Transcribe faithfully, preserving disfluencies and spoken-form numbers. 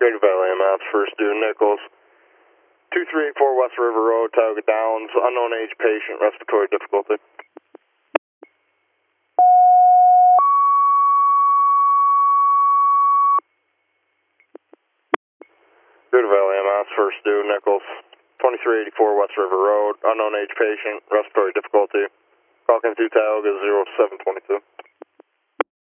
Greater Valley M S, first due Nichols. two three eight four West River Road, Tioga Downs, unknown age patient, respiratory difficulty. Greater Valley M S, first due Nichols. twenty-three eighty-four West River Road, unknown age patient, respiratory difficulty. Call in through Tioga zero seven twenty-two.